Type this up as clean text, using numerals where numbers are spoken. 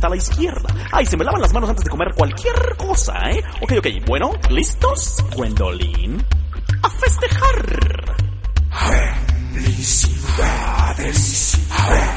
a la izquierda. Ay, se me lavan las manos antes de comer cualquier cosa, ¿eh? Ok, bueno, ¿listos? Gwendolyn, a festejar. Felicidades.